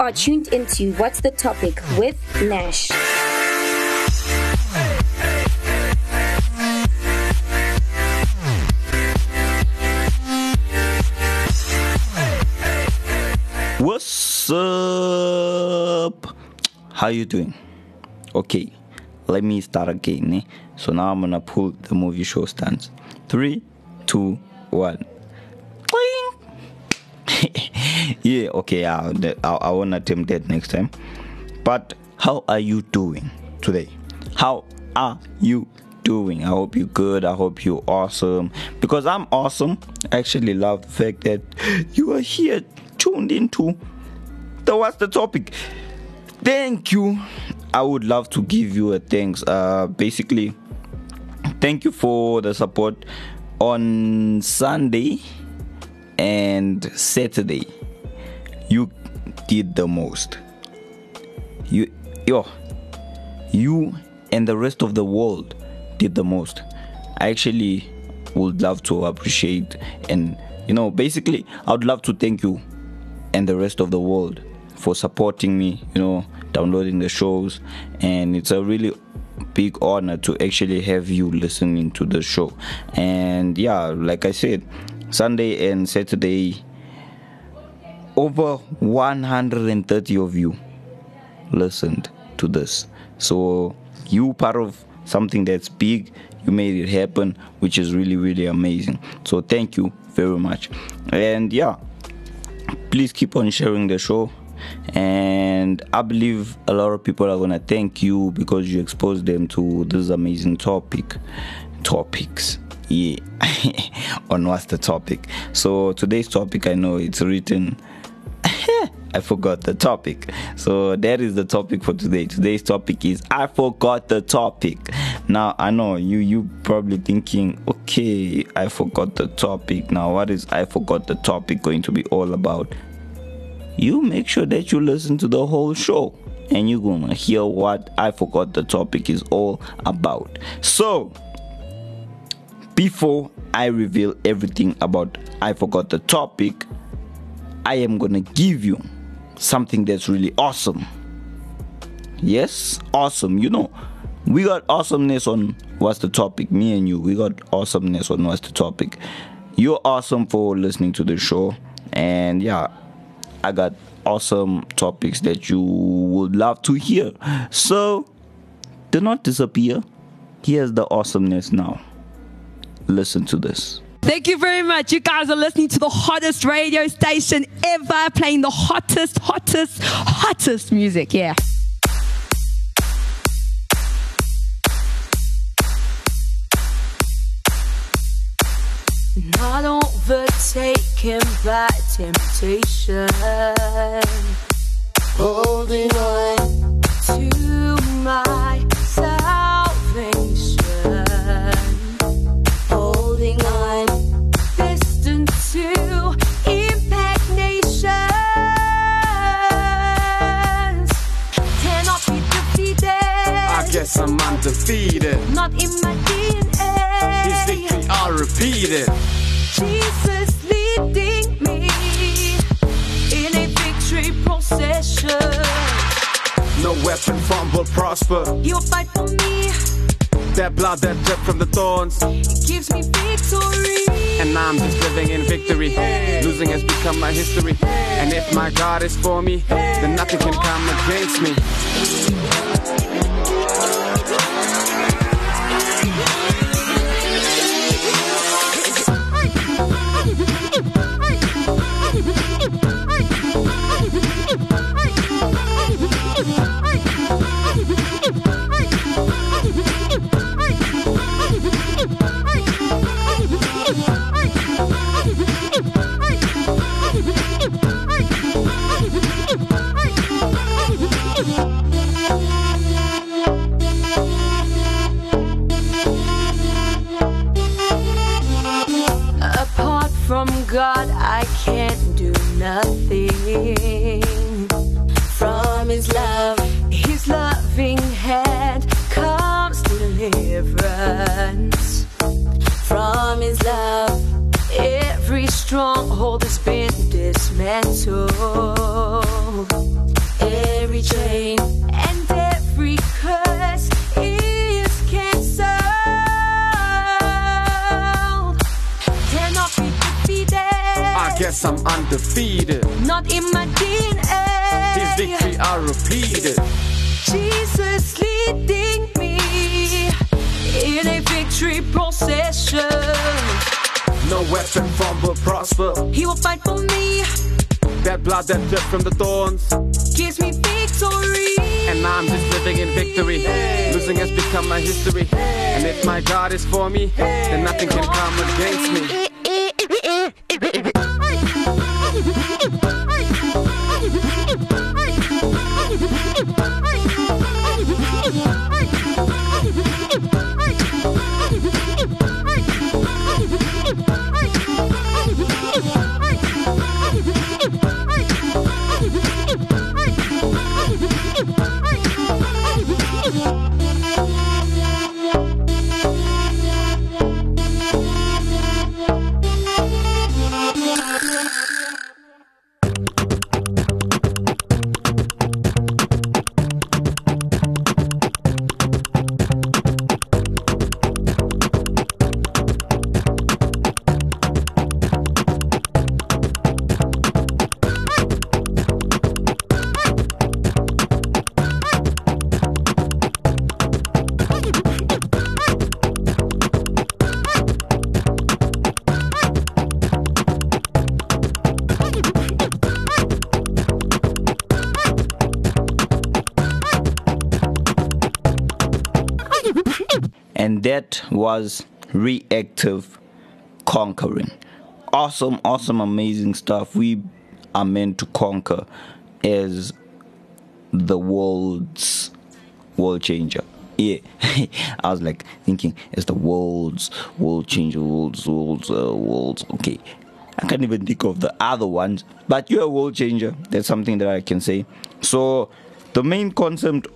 are tuned into What's the Topic with Nash. What's up? How you doing? Okay, let me start again. So now I'm gonna pull the movie show stance. 3, 2, 1. Yeah, okay, I won't attempt that next time. But how are you doing today? How are you doing? I hope you're good. I hope you're awesome. Because I'm awesome. I actually love the fact that you are here tuned into the What's the Topic. Thank you. I would love to give you a thanks. Basically, thank you for the support on Sunday and Saturday. You did the most. You and the rest of the world did the most. I actually would love to appreciate and basically I would love to thank you and the rest of the world for supporting me, downloading the shows, and it's a really big honor to actually have you listening to the show. And yeah, like I said, Sunday and Saturday, over 130 of you listened to this. So you part of something that's big. You made it happen, which is really, really amazing. So thank you very much. And yeah, please keep on sharing the show. And I believe a lot of people are gonna thank you because you exposed them to this amazing topics. Yeah. On What's the Topic. So today's topic, I know it's written I forgot the topic. So that is the topic for today. Today's topic is I forgot the topic. Now I know you probably thinking, okay, I forgot the topic. Now what is I forgot the topic going to be all about? You make sure that you listen to the whole show and you're gonna hear what I forgot the topic is all about. So before I reveal everything about I forgot the topic, I am gonna give you something that's really awesome. Yes, awesome. We got awesomeness on What's the Topic. Me and you, we got awesomeness on What's the Topic. You're awesome for listening to the show. And yeah, I got awesome topics that you would love to hear. So do not disappear. Here's the awesomeness now. Listen to this. Thank you very much. You guys are listening to the hottest radio station ever, playing the hottest music. Yeah. Not overtaken by temptation, holding on to my salvation, holding on, destined to impact nations, cannot be defeated. I guess I'm undefeated. Not in my DNA. His victory I'll repeat it. Jesus leading me in a victory procession. No weapon formed will prosper. He'll fight for me. That blood that dripped from the thorns, It gives me victory. and I'm just living in victory. Losing has become my history. And if my God is for me, then nothing can come against me. Apart from God, I can't do nothing. From His love, His loving hand comes deliverance. From His love, every stronghold has been dismantled. every chain and every curse is cancelled. Cannot be defeated. I guess I'm undefeated. Not in my DNA. His victory I repeated. Jesus leading me in a victory procession. No weapon formed will prosper. He will fight for me. That blood that dripped from the thorns Gives me victory. and I'm just living in victory. Losing has become my history. And if my God is for me, then nothing can come against me. And that was Reactive Conquering. Awesome, amazing stuff. We are meant to conquer as the world's world changer. Yeah, I was like thinking, as the world's world changer, world's. Okay, I can't even think of the other ones, but you're a world changer. That's something that I can say. So the main concept,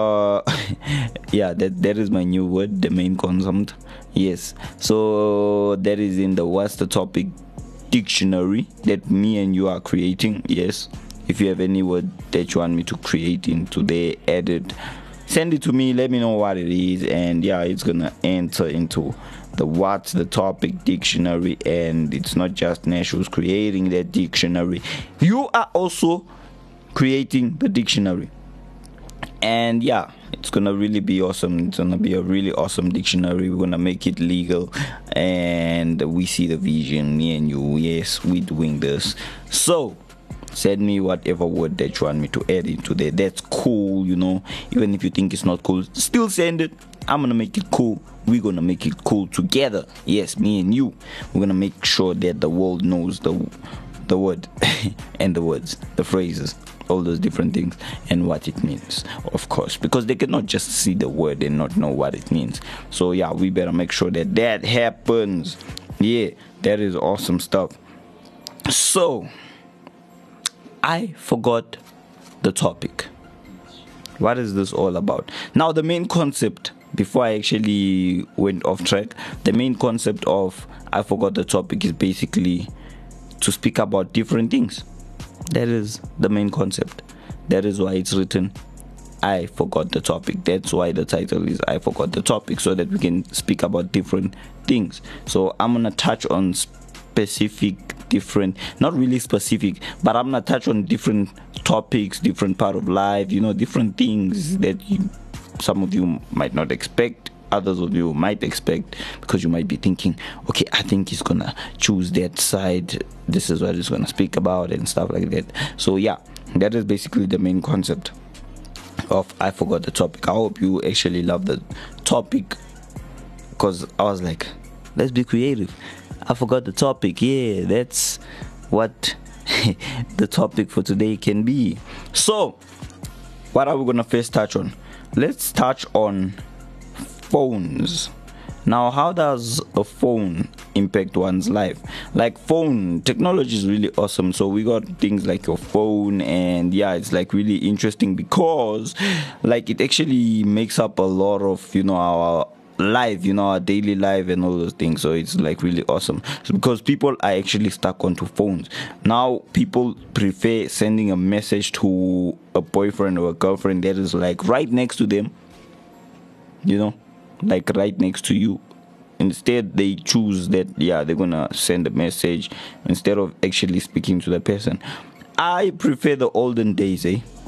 yeah, that is my new word, the main concept. Yes, so that is in the What's the Topic dictionary that me and you are creating. Yes, if you have any word that you want me to create into there, edit, send it to me, let me know what it is, and yeah, it's gonna enter into the What's the Topic dictionary. And it's not just Nash who's creating that dictionary, you are also creating the dictionary. And yeah, it's gonna really be awesome. It's gonna be a really awesome dictionary. We're gonna make it legal, and we see the vision, me and you. Yes, we're doing this. So send me whatever word that you want me to add into there. That's cool, you know. Even if you think it's not cool, still send it. I'm gonna make it cool. We're gonna make it cool together. Yes, me and you. We're gonna make sure that the world knows the word and the words, the phrases, all those different things and what it means, of course, because they cannot just see the word and not know what it means. So yeah, we better make sure that happens. Yeah, that is awesome stuff. So I forgot the topic. What is this all about? Now, the main concept, before I actually went off track, the main concept of I forgot the topic is basically to speak about different things. That is the main concept. That is why it's written I forgot the topic. That's why the title is I forgot the topic, so that we can speak about different things. So I'm gonna touch on not really specific, but I'm gonna touch on different topics, different part of life, you know, different things that some of you might not expect, others of you might expect, because you might be thinking, okay, I think he's gonna choose that side, this is what he's gonna speak about and stuff like that. So yeah, that is basically the main concept of I forgot the topic. I hope you actually love the topic, because I was like, let's be creative. I forgot the topic. Yeah, that's what the topic for today can be. So what are we gonna first touch on? Let's touch on phones. Now, how does a phone impact one's life? Like, phone technology is really awesome. So we got things like your phone, and yeah, it's like really interesting because like it actually makes up a lot of, you know, life, you know, our daily life and all those things. So it's like really awesome. So because people are actually stuck onto phones. Now people prefer sending a message to a boyfriend or a girlfriend that is like right next to them, you know, like right next to you. Instead, they choose that, yeah, they're gonna send a message instead of actually speaking to the person. I prefer the olden days,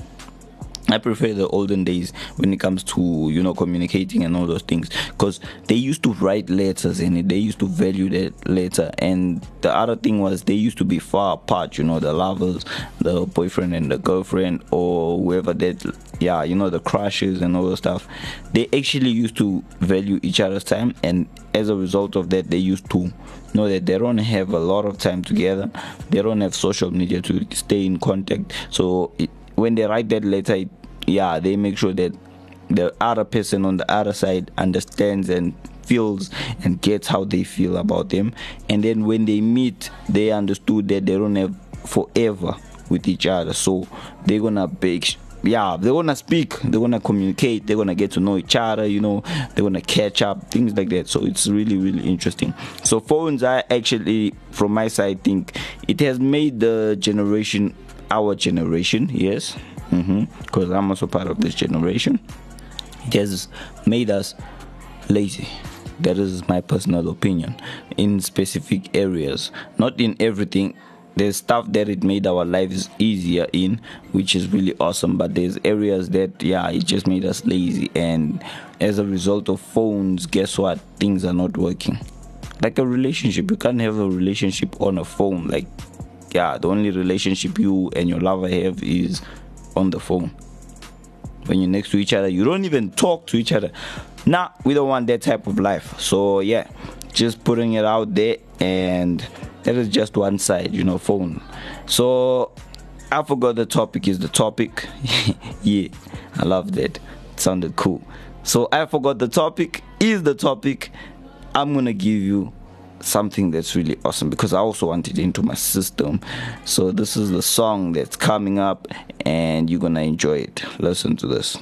I prefer the olden days when it comes to, you know, communicating and all those things, because they used to write letters and they used to value that letter. And the other thing was they used to be far apart, you know, the lovers, the boyfriend and the girlfriend, or whoever that, yeah, you know, the crushes and all that stuff. They actually used to value each other's time, and as a result of that, they used to know that they don't have a lot of time together. They don't have social media to stay in contact. So when they write that letter, yeah, they make sure that the other person on the other side understands and feels and gets how they feel about them. And then when they meet, they understood that they don't have forever with each other. So they're gonna speak, they're gonna communicate, they're gonna get to know each other, you know, they're gonna catch up, things like that. So it's really, really interesting. So phones are actually, from my side, think it has made the generation, our generation, yes, because I'm also part of this generation, it has made us lazy. That is my personal opinion. In specific areas, not in everything. There's stuff that it made our lives easier in, which is really awesome, but there's areas that, yeah, it just made us lazy. And as a result of phones, guess what? Things are not working. Like a relationship, you can't have a relationship on a phone. Like, yeah, the only relationship you and your lover have is on the phone. When you're next to each other, you don't even talk to each other. Nah, we don't want that type of life. So yeah, just putting it out there. And that is just one side, you know, phone. So I forgot the topic is the topic. Yeah, I love that. It sounded cool. So I forgot the topic is the topic. I'm gonna give you something that's really awesome because I also want it into my system. So this is the song that's coming up and you're gonna enjoy it. Listen to this.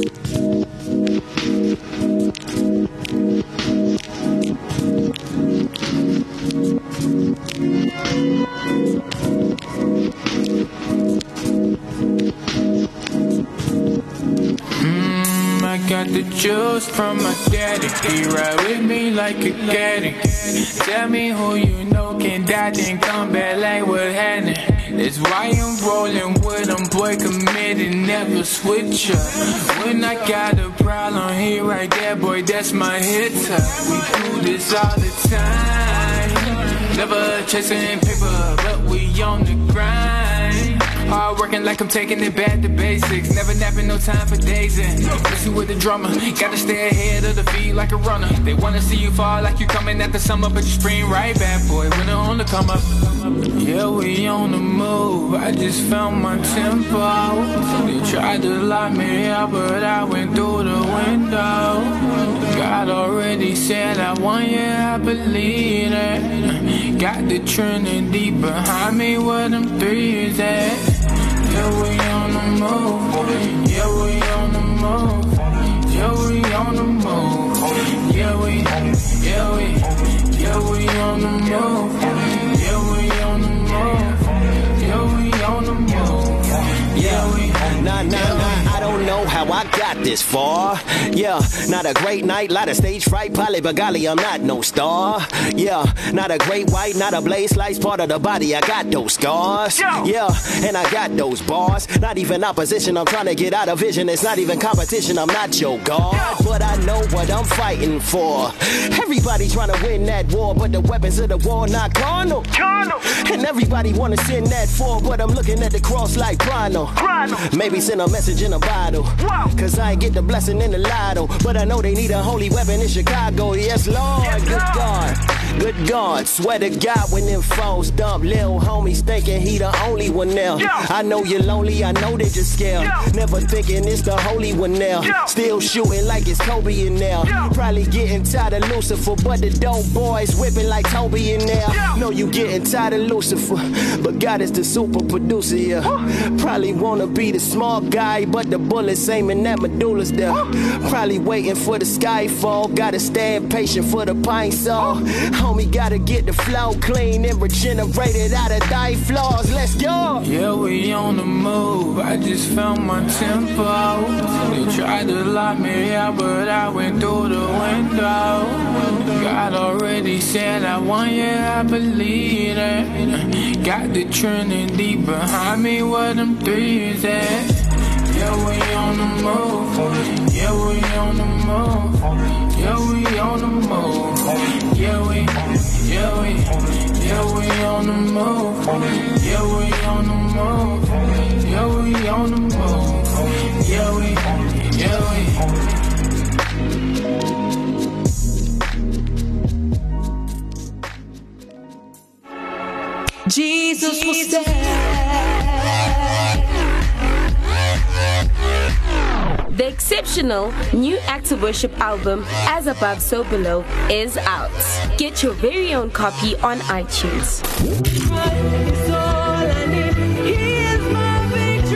I got the juice from my daddy. He ride with me like a caddy. Tell me who you know can die, then come back like what happened. That's why I'm rolling with him, boy, committed, never switch up. When I got a problem, he right there, boy, that's my hitter. We do this all the time. Never chasing paper, but we on the grind. Hard working like I'm taking it back to basics. Never napping, no time for dazing. Messing with the drummer, gotta stay ahead of the beat like a runner. They wanna see you fall like you coming at the summer, but you spring right back, boy, when they're on the come up. Yeah, we on the move, I just found my tempo. They tried to lock me out, but I went through the window. God already said I want you, I believe that. Got the Trinity behind me where them threes at. Yeah, we on the move. Yeah, we on the move. Yeah, we on the move. Yeah, we on the move. Yeah, we on the move. Yeah, we on the move. Yeah, we. Nah, I don't know how I got this far. Yeah, not a great night, lot of stage fright, probably, but golly, I'm not no star. Yeah, not a great white, not a blaze slice, part of the body, I got those scars. Yeah, and I got those bars. Not even opposition, I'm trying to get out of vision. It's not even competition, I'm not your god. But I know what I'm fighting for. Everybody trying to win that war, but the weapons of the war not carnal. And everybody wanna send that for, but I'm looking at the cross like Chrono. Maybe send a message in a bottle. Cause I ain't get the blessing in the lotto. But I know they need a holy weapon in Chicago. Yes, Lord, good God. Good God, swear to God when them foes dump lil homies thinking he the only one now. I know you're lonely, I know that you're scared. Never thinking it's the holy one now. Still shooting like it's Kobe in there. Probably getting tired of Lucifer, but the dope boys whipping like Toby in there. Know you getting tired of Lucifer, but God is the super producer here. Probably wanna be the smart guy, but the bullets aiming at medullas there. Probably waiting for the sky fall. Gotta stand patient for the pine saw. Homie gotta get the flow clean and regenerated out of thy flaws. Let's go. Yeah, we on the move. I just found my tempo. They tried to lock me out, but I went through the window. God already said I won, yeah, I believe it. Got the Trinity behind me, where them threes at? Yeah, we on the move. Yeah, we on the move. Yeah, we on the move. Yeah, we on the move. Yeah, we on the move. Yeah, we on the move. Yeah, we. Jesus will stay. The exceptional new Act of Worship album, As Above So Below, is out. Get your very own copy on iTunes. It's all I need. He is my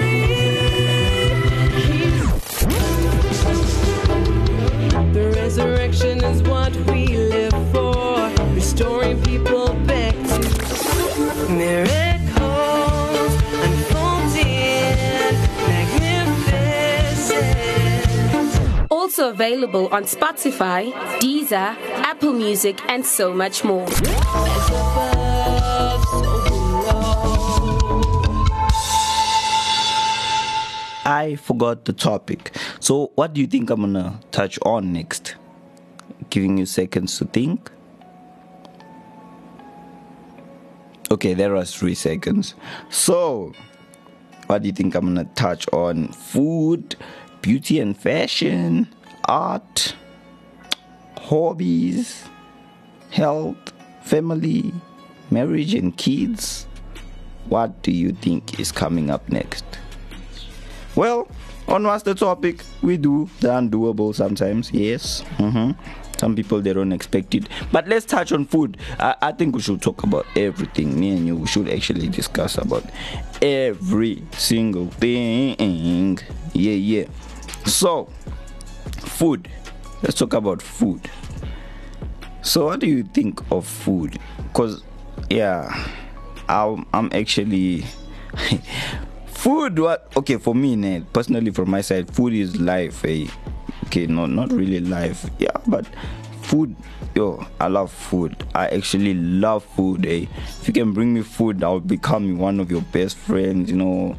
victory. The resurrection is what we live for. Restoring people back to miracles unfolding, magnificent. Also available on Spotify, Deezer, Apple Music, and so much more. As above, so below. I forgot the topic. So what do you think I'm gonna touch on next? Giving you seconds to think. Okay, there are 3 seconds. So, what do you think I'm gonna touch on? Food, beauty and fashion, art, hobbies, health, family, marriage and kids. What do you think is coming up next? Well, on what's the topic? We do the undoable sometimes, yes. Some people, they don't expect it. But let's touch on food. I think we should talk about everything. Me and you, we should actually discuss about every single thing. Yeah. So, food. Let's talk about food. So, what do you think of food? Because, yeah, I'm actually... food, what? Okay, for me, personally, from my side, food is life, eh? Okay, no, not really life, yeah, but food, I love food. I actually love food, eh? If you can bring me food, I'll become one of your best friends,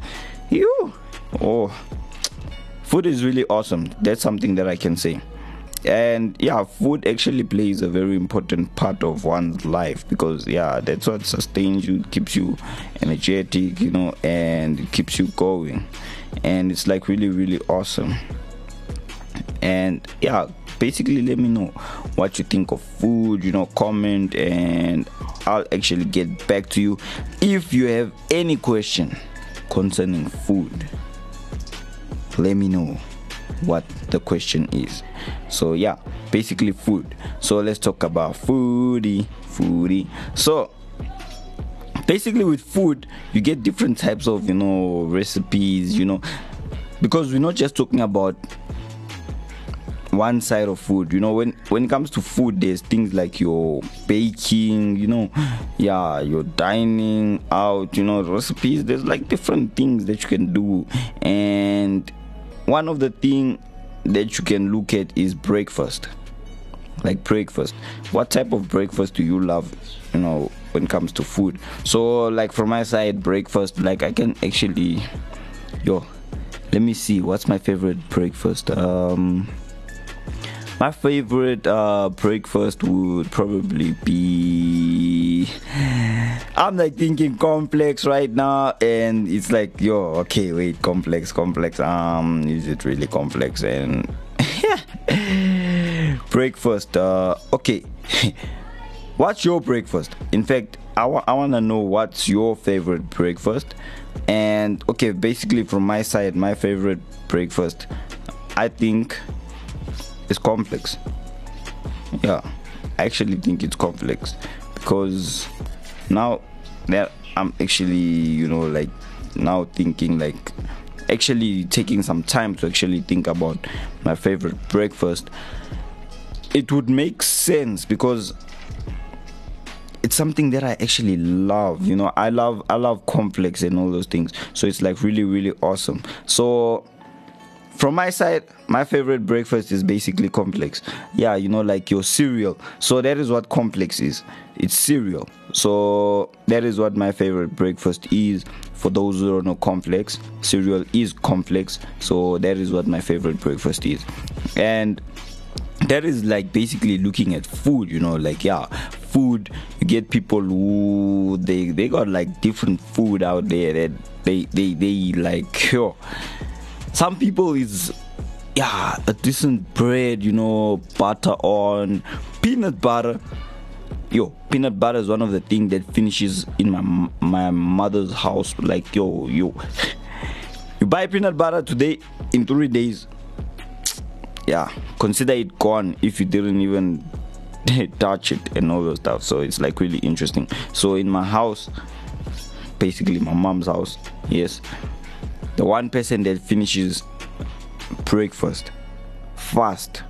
food is really awesome. That's something that I can say. And yeah, food actually plays a very important part of one's life, because that's what sustains you, keeps you energetic, and it keeps you going, and it's like really, really awesome. And yeah, basically let me know what you think of food, comment, and I'll actually get back to you. If you have any question concerning food, let me know what the question is. So yeah, basically food. So let's talk about foodie. So basically with food, you get different types of recipes, because we're not just talking about one side of food. When it comes to food, there's things like your baking, your dining out, recipes. There's like different things that you can do, and one of the things that you can look at is breakfast. Like breakfast, what type of breakfast do you love, when it comes to food? So like from my side, breakfast, like I can actually, let me see, what's my favorite breakfast? My favorite breakfast would probably be, I'm like thinking complex right now, and it's like, okay, wait, complex, is it really complex? And breakfast, okay. what's your breakfast? In fact, I want to know what's your favorite breakfast. And okay, basically from my side, my favorite breakfast, I think, is cornflakes. Yeah, I actually think it's cornflakes, because now that I'm actually, you know, like now thinking, like actually taking some time to actually think about my favorite breakfast, it would make sense because it's something that I actually love. You know, I love cornflakes and all those things, so it's like really, really awesome. So from my side, my favorite breakfast is basically cornflakes. Yeah, you know, like your cereal. So that is what cornflakes is. It's cereal. So that is what my favorite breakfast is. For those who don't know, cornflakes, cereal is cornflakes. So that is what my favorite breakfast is. And that is like basically looking at food, you know, like, yeah, food. You get people who they got like different food out there that they like, yo. Some people is, yeah, a decent bread, you know, butter on, peanut butter. Yo, peanut butter is one of the things that finishes in my mother's house. Like, yo, you buy peanut butter today, in 3 days, yeah, consider it gone if you didn't even touch it and all those stuff. So it's like really interesting. So in my house, basically my mom's house, yes, the one person that finishes breakfast fast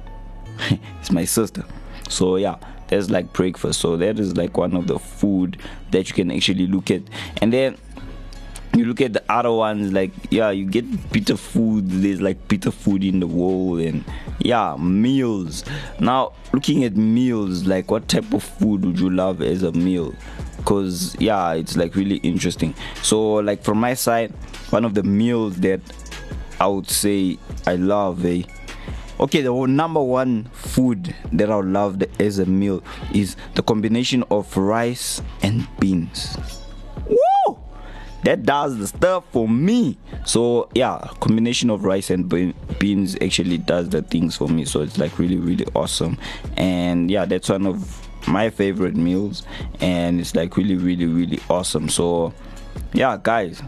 is my sister. So yeah, there's like breakfast. So that is like one of the food that you can actually look at. And then you look at the other ones, like, yeah, you get bitter food. There's like bitter food in the world. And yeah, meals. Now looking at meals, like what type of food would you love as a meal? Because yeah, it's like really interesting. So like from my side, one of the meals that I would say I love, okay, the number one food that I would love as a meal is the combination of rice and beans. Woo! That does the stuff for me. So yeah, combination of rice and beans actually does the things for me. So it's like really, really awesome. And yeah, that's one of my favorite meals, and it's like really, really, really awesome. So yeah, guys,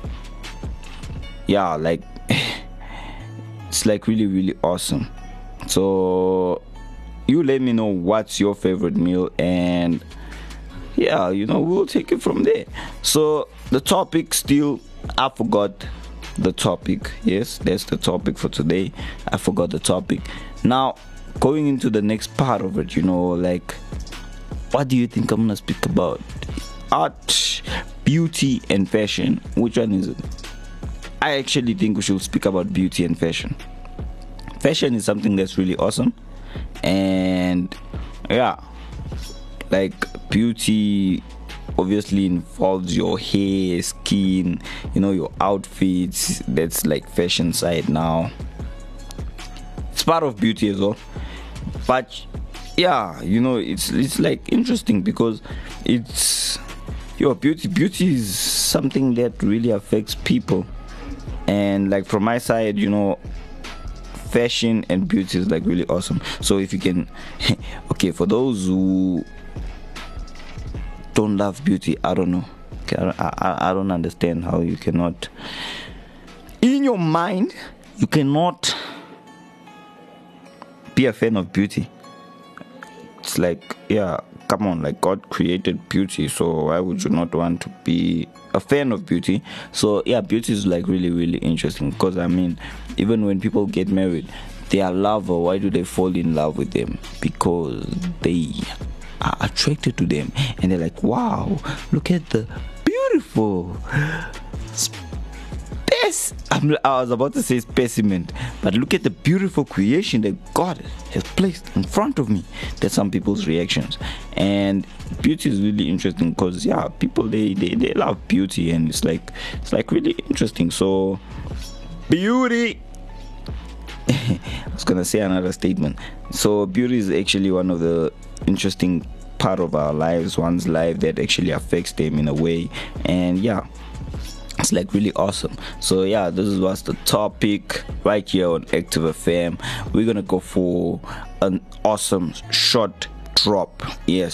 yeah, like it's like really, really awesome. So you let me know what's your favorite meal, and yeah, you know, we'll take it from there. So the topic still, I forgot the topic. Yes, that's the topic for today. I forgot the topic. Now going into the next part of it, you know, like, what do you think I'm gonna speak about? Art, beauty, and fashion. Which one is it? I actually think we should speak about beauty and fashion. Fashion is something that's really awesome, and yeah, like beauty obviously involves your hair, skin, you know, your outfits. That's like fashion side. Now it's part of beauty as well, but yeah, you know, it's like interesting because it's your beauty is something that really affects people. And like from my side, you know, fashion and beauty is like really awesome. So if you can okay, for those who don't love beauty, I don't know, okay, I don't understand how you cannot, in your mind, you cannot be a fan of beauty. It's like, yeah, come on, like God created beauty, so why would you not want to be a fan of beauty? So yeah, beauty is like really, really interesting, because I mean, even when people get married, their lover, why do they fall in love with them? Because they are attracted to them, and they're like, wow, look at the beautiful I was about to say specimen, but look at the beautiful creation that God has placed in front of me. That's some people's reactions. And beauty is really interesting because yeah, people they love beauty, and it's like really interesting. So beauty I was gonna say another statement. So beauty is actually one of the interesting part of our lives, one's life that actually affects them in a way. And yeah, it's like really awesome. So yeah, this is what's the topic right here on Active FM. We're gonna go for an awesome short drop. Yes,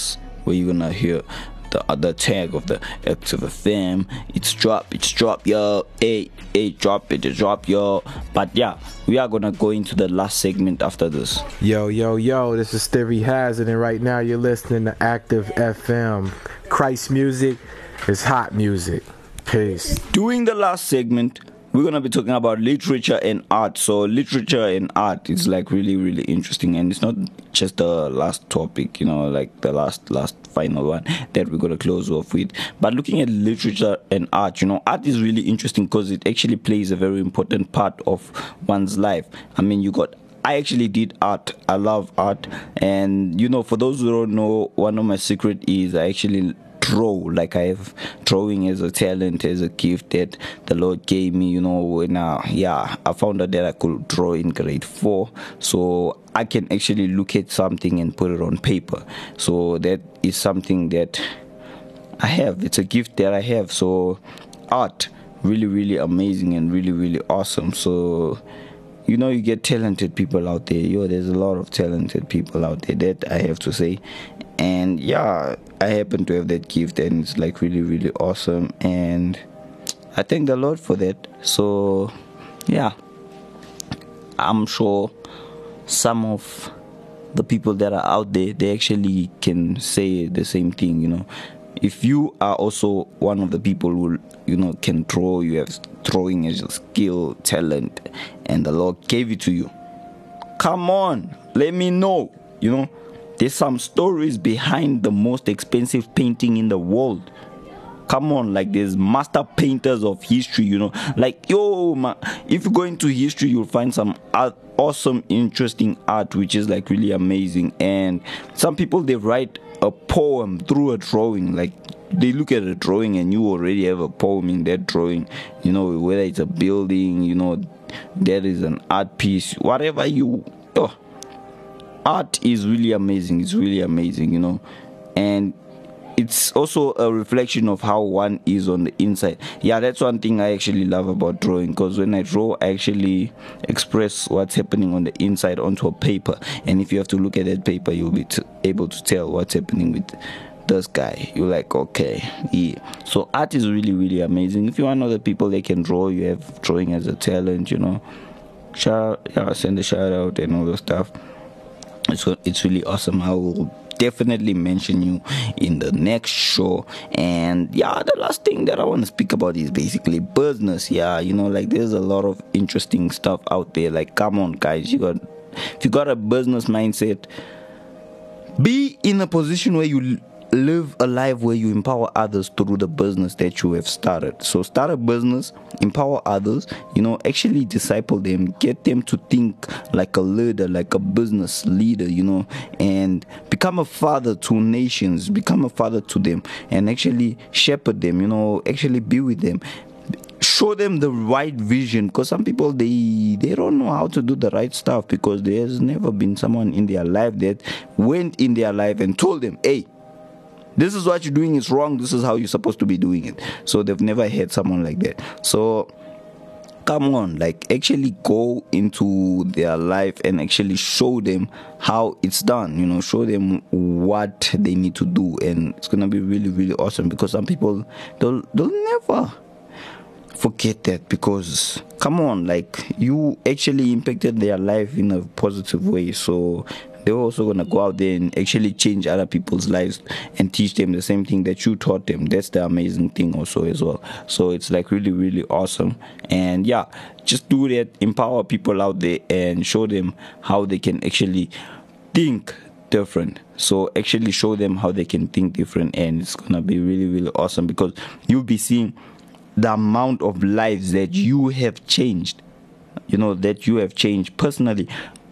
where you're gonna hear the tag of the Active FM. It's drop, yo. Hey, drop it, yo. But yeah, we are gonna go into the last segment after this. Yo, this is Theory Hazard, and right now you're listening to Active FM. Christ music is hot music. Peace. During the last segment, we're going to be talking about literature and art. So literature and art is like really, really interesting. And it's not just the last topic, like the last final one that we're going to close off with. But looking at literature and art, art is really interesting because it actually plays a very important part of one's life. I mean, I actually did art. I love art. And, for those who don't know, one of my secrets is I actually draw. Like, I have drawing as a talent, as a gift that the Lord gave me, when I found out that I could draw in grade 4. So I can actually look at something and put it on paper. So that is something that I have. It's a gift that I have. So art, really, really amazing and really, really awesome. So you get talented people out there. There's a lot of talented people out there, that I have to say. And yeah, I happen to have that gift, and it's like really, really awesome. And I thank the Lord for that. So yeah, I'm sure some of the people that are out there, they actually can say the same thing. If you are also one of the people who can draw, you have drawing as a skill, talent, and the Lord gave it to you, come on, let me know. There's some stories behind the most expensive painting in the world. Come on, like there's master painters of history, like, man, if you go into history, you'll find some awesome, interesting art, which is like really amazing. And some people, they write a poem through a drawing. Like, they look at a drawing and you already have a poem in that drawing, whether it's a building, there is an art piece, whatever art is really amazing. It's really amazing, and it's also a reflection of how one is on the inside. Yeah, that's one thing I actually love about drawing, because when I draw, I actually express what's happening on the inside onto a paper. And if you have to look at that paper, you'll be able to tell what's happening with this guy. You're like, okay, yeah. So art is really, really amazing. If you want other people that can draw, you have drawing as a talent, send a shout out and all that stuff. It's really awesome. I will definitely mention you in the next show. And yeah, the last thing that I want to speak about is basically business. Yeah, like there's a lot of interesting stuff out there. Like, come on, guys, if you got a business mindset, be in a position where you live a life where you empower others through the business that you have started. So start a business, empower others, actually disciple them, get them to think like a leader, like a business leader, and become a father to nations, become a father to them, and actually shepherd them, actually be with them. Show them the right vision, because some people, they don't know how to do the right stuff, because there's never been someone in their life that went in their life and told them, hey, this is what you're doing is wrong. This is how you're supposed to be doing it. So they've never had someone like that. So come on, like actually go into their life and actually show them how it's done. Show them what they need to do, and it's gonna be really, really awesome. Because some people they'll never forget that, because come on, like you actually impacted their life in a positive way. So they're also going to go out there and actually change other people's lives and teach them the same thing that you taught them. That's the amazing thing also as well. So it's like really, really awesome. And yeah, just do that, empower people out there and show them how they can actually think different. So actually show them how they can think different, and it's going to be really, really awesome, because you'll be seeing the amount of lives that you have changed, that you have changed personally.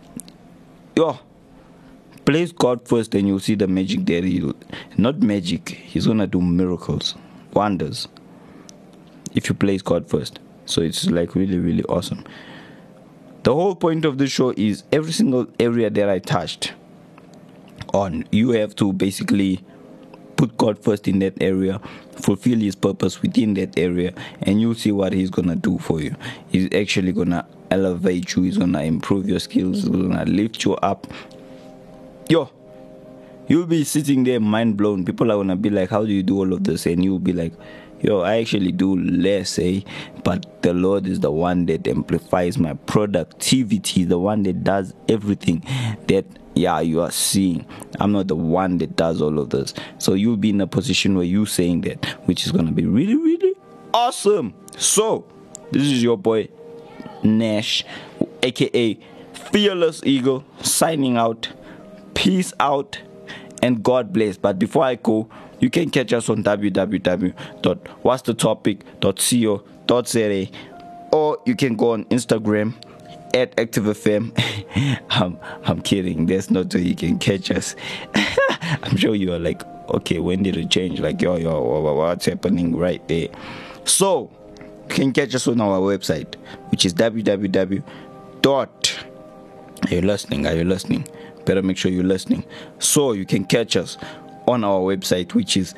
Place God first, and you'll see the magic there. Not magic, He's gonna do miracles, wonders, if you place God first. So it's like really, really awesome. The whole point of the show is every single area that I touched on, you have to basically put God first in that area, fulfill His purpose within that area, and you'll see what He's gonna do for you. He's actually gonna elevate you. He's gonna improve your skills. He's gonna lift you up. you'll be sitting there mind blown. People are gonna be like, how do you do all of this? And you'll be like, yo, I actually do less, but the Lord is the one that amplifies my productivity, the one that does everything that you are seeing. I'm not the one that does all of this. So you'll be in a position where you're saying that, which is gonna be really, really awesome. So this is your boy Nash, aka Fearless Eagle, signing out. Peace out and God bless. But before I go, you can catch us on www.whatsthethopic.co.za, or you can go on Instagram at ActiveFM. I'm kidding. There's no way you can catch us. I'm sure you are like, okay, when did it change? Like, yo, what's happening right there? So you can catch us on our website, which is www. Are you listening? Better make sure you're listening. So you can catch us on our website, which is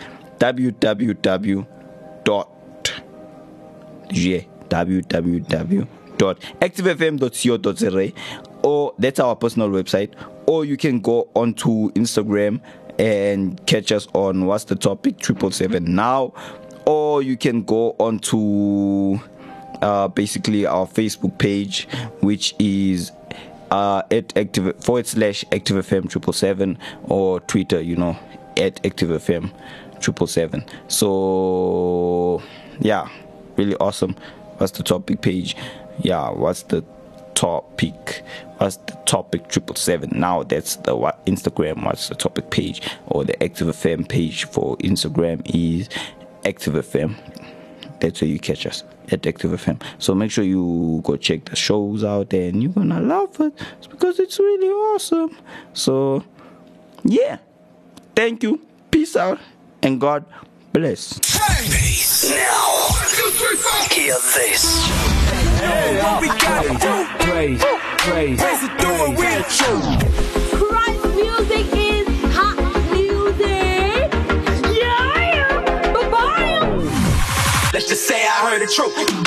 www.activefm.co.za, or that's our personal website, or you can go onto Instagram and catch us on What's the Topic 777 now, or you can go onto basically our Facebook page, which is at /ActiveFM 777, or Twitter, at ActiveFM 777. So yeah, really awesome. What's the topic page? What's the topic 777 now? That's the Instagram What's the Topic page, or the ActiveFM page for Instagram is ActiveFM. That's where you catch us, at ActiveFM. So make sure you go check the shows out there, and you're gonna love it because it's really awesome. So yeah, thank you, peace out, and God bless. Peace. Now, hear this. What we gotta do? Praise it, do it with you. Christ music is hot music. Yeah. Bye-bye. Let's just say I heard the truth.